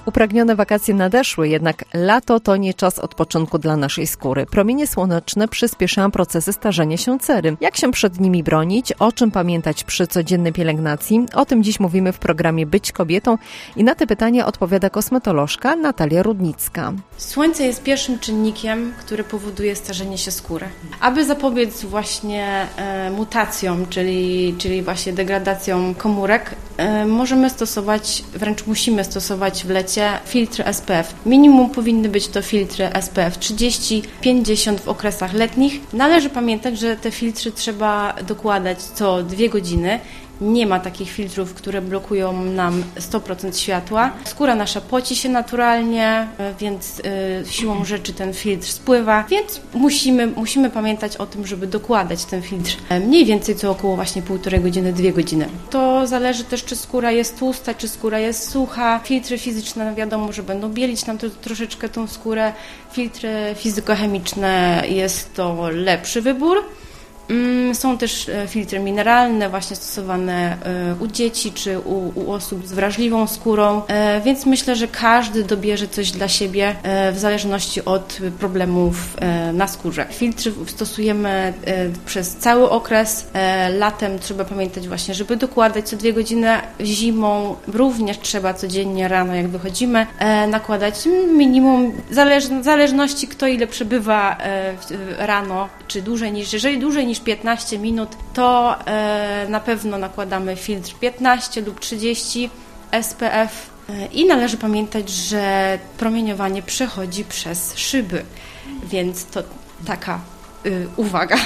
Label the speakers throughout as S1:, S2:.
S1: Upragnione wakacje nadeszły, jednak lato to nie czas odpoczynku dla naszej skóry. Promienie słoneczne przyspieszają procesy starzenia się cery. Jak się przed nimi bronić? O czym pamiętać przy codziennej pielęgnacji? O tym dziś mówimy w programie Być kobietą i na te pytania odpowiada kosmetolożka Natalia Rudnicka.
S2: Słońce jest pierwszym czynnikiem, który powoduje starzenie się skóry. Aby zapobiec właśnie mutacjom, czyli właśnie degradacjom komórek, możemy stosować, wręcz musimy stosować w lecie filtry SPF. Minimum powinny być to filtry SPF 30-50 w okresach letnich. Należy pamiętać, że te filtry trzeba dokładać co 2 godziny. Nie ma takich filtrów, które blokują nam 100% światła. Skóra nasza poci się naturalnie, więc siłą rzeczy ten filtr spływa, więc musimy pamiętać o tym, żeby dokładać ten filtr mniej więcej co około właśnie 1,5 godziny, 2 godziny. To zależy też, czy skóra jest tłusta, czy skóra jest sucha. Filtry fizyczne wiadomo, że będą bielić nam troszeczkę tą skórę. Filtry fizykochemiczne jest to lepszy wybór. Są też filtry mineralne, właśnie stosowane u dzieci czy u osób z wrażliwą skórą, więc myślę, że każdy dobierze coś dla siebie w zależności od problemów na skórze. Filtry stosujemy przez cały okres. Latem trzeba pamiętać właśnie, żeby dokładać co 2 godziny. Zimą również trzeba codziennie rano, jak wychodzimy, nakładać minimum, w zależności kto ile przebywa rano, czy jeżeli dłużej niż 15 minut, to na pewno nakładamy filtr 15 lub 30 SPF i należy pamiętać, że promieniowanie przechodzi przez szyby, więc to taka uwaga.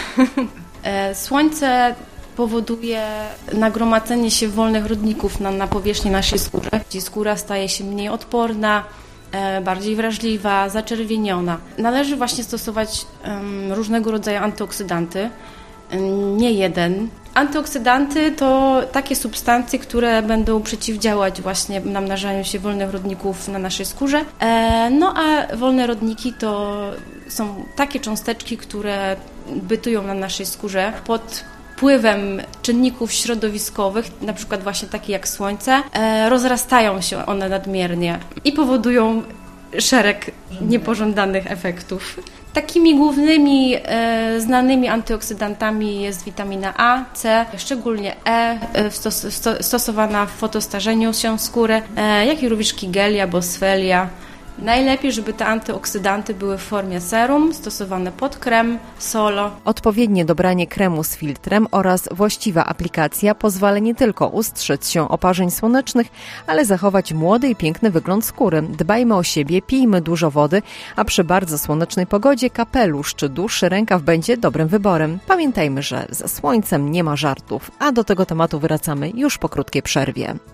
S2: Słońce powoduje nagromadzenie się wolnych rodników na powierzchni naszej skóry, gdzie skóra staje się mniej odporna, bardziej wrażliwa, zaczerwieniona. Należy właśnie stosować różnego rodzaju antyoksydanty, nie jeden. Antyoksydanty to takie substancje, które będą przeciwdziałać właśnie namnażaniu się wolnych rodników na naszej skórze. No a wolne rodniki to są takie cząsteczki, które bytują na naszej skórze pod wpływem czynników środowiskowych, na przykład właśnie takie jak słońce, rozrastają się one nadmiernie i powodują szereg niepożądanych efektów. Takimi głównymi znanymi antyoksydantami jest witamina A, C, szczególnie E, stosowana w fotostarzeniu się skóry, jak i również Kigelia, Boswellia. Najlepiej, żeby te antyoksydanty były w formie serum, stosowane pod krem, solo.
S1: Odpowiednie dobranie kremu z filtrem oraz właściwa aplikacja pozwala nie tylko ustrzec się oparzeń słonecznych, ale zachować młody i piękny wygląd skóry. Dbajmy o siebie, pijmy dużo wody, a przy bardzo słonecznej pogodzie kapelusz czy dłuższy rękaw będzie dobrym wyborem. Pamiętajmy, że ze słońcem nie ma żartów, a do tego tematu wracamy już po krótkiej przerwie.